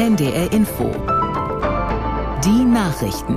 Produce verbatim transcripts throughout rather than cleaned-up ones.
N D R Info. Die Nachrichten.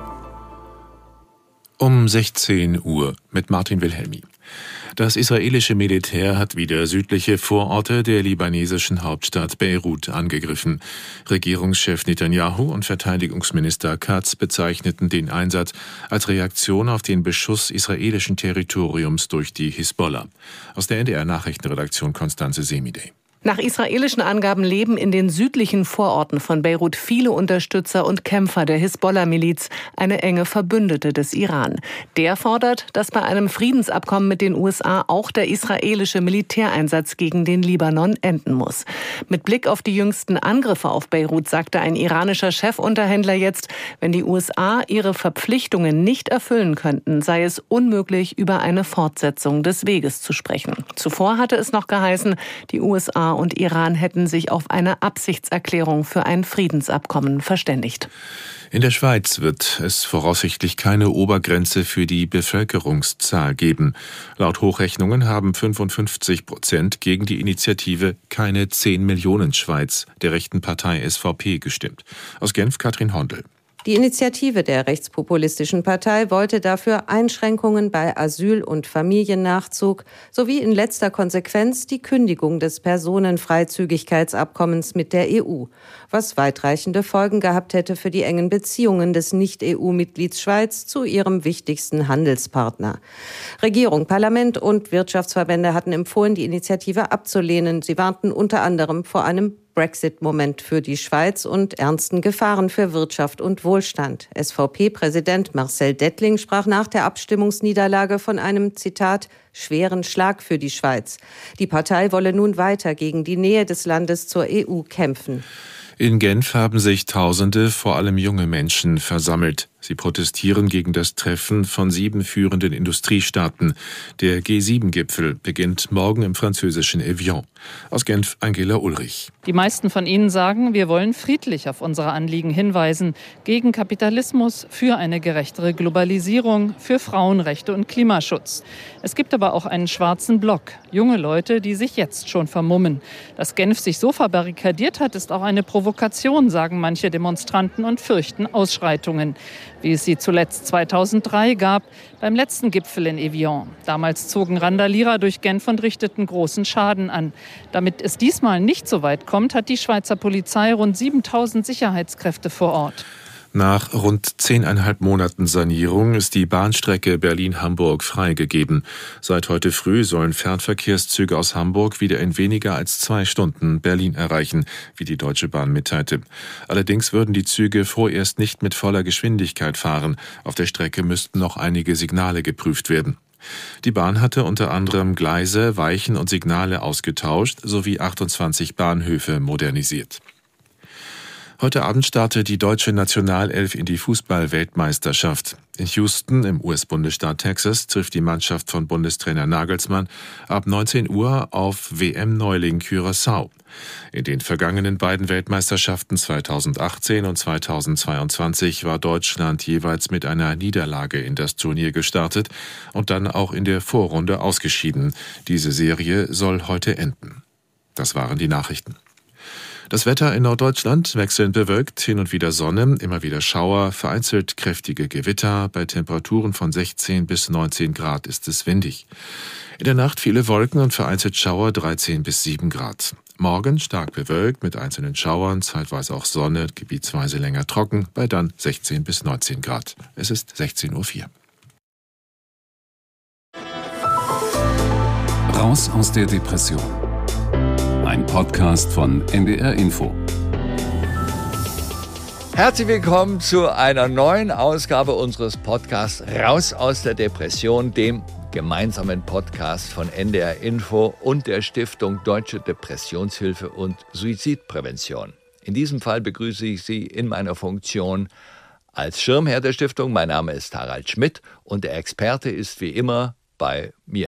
Um sechzehn Uhr mit Martin Wilhelmi. Das israelische Militär hat wieder südliche Vororte der libanesischen Hauptstadt Beirut angegriffen. Regierungschef Netanyahu und Verteidigungsminister Katz bezeichneten den Einsatz als Reaktion auf den Beschuss israelischen Territoriums durch die Hisbollah. Aus der N D R-Nachrichtenredaktion Konstanze Semidey. Nach israelischen Angaben leben in den südlichen Vororten von Beirut viele Unterstützer und Kämpfer der Hisbollah-Miliz, eine enge Verbündete des Iran. Der fordert, dass bei einem Friedensabkommen mit den U S A auch der israelische Militäreinsatz gegen den Libanon enden muss. Mit Blick auf die jüngsten Angriffe auf Beirut sagte ein iranischer Chefunterhändler jetzt, wenn die U S A ihre Verpflichtungen nicht erfüllen könnten, sei es unmöglich, über eine Fortsetzung des Weges zu sprechen. Zuvor hatte es noch geheißen, die U S A und Iran hätten sich auf eine Absichtserklärung für ein Friedensabkommen verständigt. In der Schweiz wird es voraussichtlich keine Obergrenze für die Bevölkerungszahl geben. Laut Hochrechnungen haben fünfundfünfzig Prozent gegen die Initiative Keine zehn Millionen Schweiz der rechten Partei S V P gestimmt. Aus Genf Katrin Hondel. Die Initiative der rechtspopulistischen Partei wollte dafür Einschränkungen bei Asyl- und Familiennachzug sowie in letzter Konsequenz die Kündigung des Personenfreizügigkeitsabkommens mit der E U, was weitreichende Folgen gehabt hätte für die engen Beziehungen des Nicht-E U-Mitglieds Schweiz zu ihrem wichtigsten Handelspartner. Regierung, Parlament und Wirtschaftsverbände hatten empfohlen, die Initiative abzulehnen. Sie warnten unter anderem vor einem Brexit-Moment für die Schweiz und ernsten Gefahren für Wirtschaft und Wohlstand. S V P-Präsident Marcel Dettling sprach nach der Abstimmungsniederlage von einem, Zitat, schweren Schlag für die Schweiz. Die Partei wolle nun weiter gegen die Nähe des Landes zur E U kämpfen. In Genf haben sich Tausende, vor allem junge Menschen, versammelt. Sie protestieren gegen das Treffen von sieben führenden Industriestaaten. Der G sieben Gipfel beginnt morgen im französischen Evian. Aus Genf Angela Ulrich. Die meisten von ihnen sagen, wir wollen friedlich auf unsere Anliegen hinweisen. Gegen Kapitalismus, für eine gerechtere Globalisierung, für Frauenrechte und Klimaschutz. Es gibt aber auch einen schwarzen Block. Junge Leute, die sich jetzt schon vermummen. Dass Genf sich so verbarrikadiert hat, ist auch eine Provokation, sagen manche Demonstranten und fürchten Ausschreitungen. Wie es sie zuletzt zweitausenddrei gab, beim letzten Gipfel in Evian. Damals zogen Randalierer durch Genf und richteten großen Schaden an. Damit es diesmal nicht so weit kommt, hat die Schweizer Polizei rund siebentausend Sicherheitskräfte vor Ort. Nach rund zehneinhalb Monaten Sanierung ist die Bahnstrecke Berlin-Hamburg freigegeben. Seit heute früh sollen Fernverkehrszüge aus Hamburg wieder in weniger als zwei Stunden Berlin erreichen, wie die Deutsche Bahn mitteilte. Allerdings würden die Züge vorerst nicht mit voller Geschwindigkeit fahren. Auf der Strecke müssten noch einige Signale geprüft werden. Die Bahn hatte unter anderem Gleise, Weichen und Signale ausgetauscht sowie achtundzwanzig Bahnhöfe modernisiert. Heute Abend startet die deutsche Nationalelf in die Fußball-Weltmeisterschaft. In Houston im U S-Bundesstaat Texas trifft die Mannschaft von Bundestrainer Nagelsmann ab neunzehn Uhr auf W M-Neuling Curaçao. In den vergangenen beiden Weltmeisterschaften zweitausendachtzehn und zweitausendzweiundzwanzig war Deutschland jeweils mit einer Niederlage in das Turnier gestartet und dann auch in der Vorrunde ausgeschieden. Diese Serie soll heute enden. Das waren die Nachrichten. Das Wetter in Norddeutschland wechselnd bewölkt, hin und wieder Sonne, immer wieder Schauer, vereinzelt kräftige Gewitter. Bei Temperaturen von sechzehn bis neunzehn Grad ist es windig. In der Nacht viele Wolken und vereinzelt Schauer, dreizehn bis sieben Grad. Morgen stark bewölkt mit einzelnen Schauern, zeitweise auch Sonne, gebietsweise länger trocken, bei dann sechzehn bis neunzehn Grad. Es ist sechzehn Uhr vier. Raus aus der Depression. Ein Podcast von N D R Info. Herzlich willkommen zu einer neuen Ausgabe unseres Podcasts Raus aus der Depression, dem gemeinsamen Podcast von N D R Info und der Stiftung Deutsche Depressionshilfe und Suizidprävention. In diesem Fall begrüße ich Sie in meiner Funktion als Schirmherr der Stiftung. Mein Name ist Harald Schmidt und der Experte ist wie immer bei mir